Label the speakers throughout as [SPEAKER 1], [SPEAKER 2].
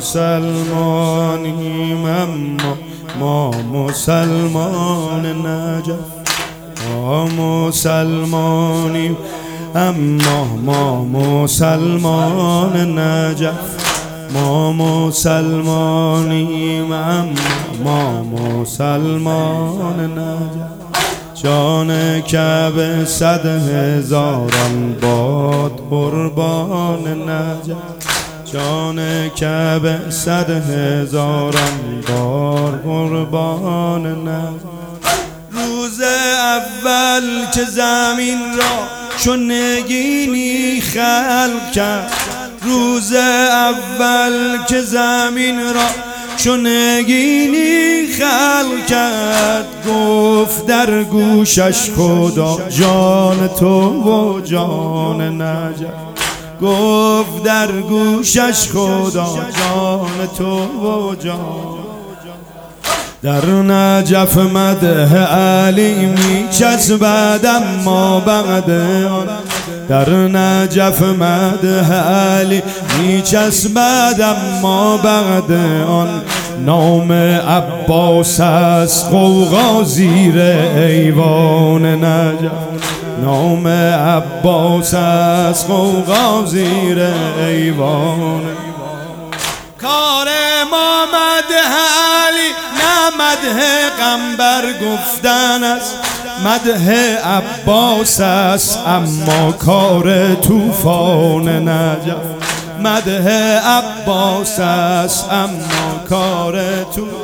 [SPEAKER 1] مسلمانیم اما ما مسلمان نجف. ما مسلمانیم اما ما مسلمان نجف. ما مسلمانیم اما ما مسلمان نجف. جان کعبه 100,000 باد قربان نجف. جان کعبه 100,000 بار قربان نجف. روز اول که زمین را چون نگینی خلق کرد. روز اول که زمین را چون نگینی خلق کرد. گفت در گوشش خدا جان تو و جان نجف. گفت در گوشش خدا جان تو و جان. در نجف مدح علی می چسبد اما بعد آن. در نجف مدح علی می چسبد اما بعد آن. نام عباس است غوغا زیر ایوان نجف. نام عباس است غوغا زیر ایوان. کار ما مدح علی نه مدح قنبر گفتن است. مدح عباس است اما کار طوفان نجف. مدح عباس است اما کار طوفان.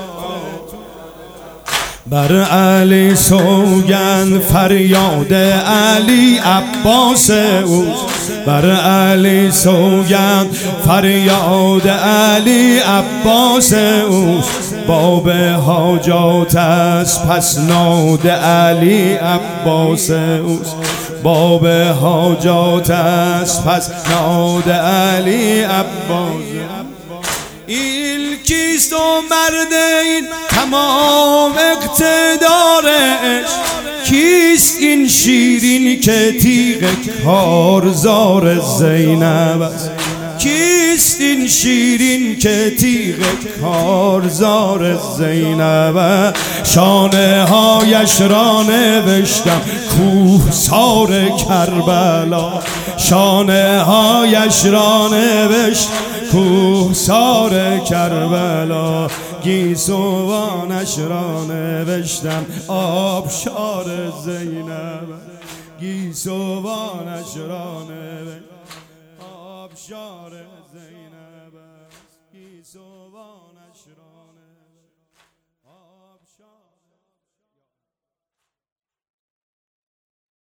[SPEAKER 1] بر علی سوگند فریاد علی عباس اوست. بر علی سوگند فریاد علی عباس اوست. باب حاجات است پس ناد علی عباس اوست. باب حاجات است پس ناد علی عباس. این کیست و مرد این تمام اقتدار عشق. کیست این شیرین که تیغ کارزار زینب است. کیست این شیرین که تیغ کارزار زینب است. شانه هایش را نوشتم کوهسار کربلا. شانه هایش را نوشتم کوهسار کربلا. گیسوانش را نوشتم آبشار زینب. گیسوانش را نوشتم آبشار زینب. گیسوانش را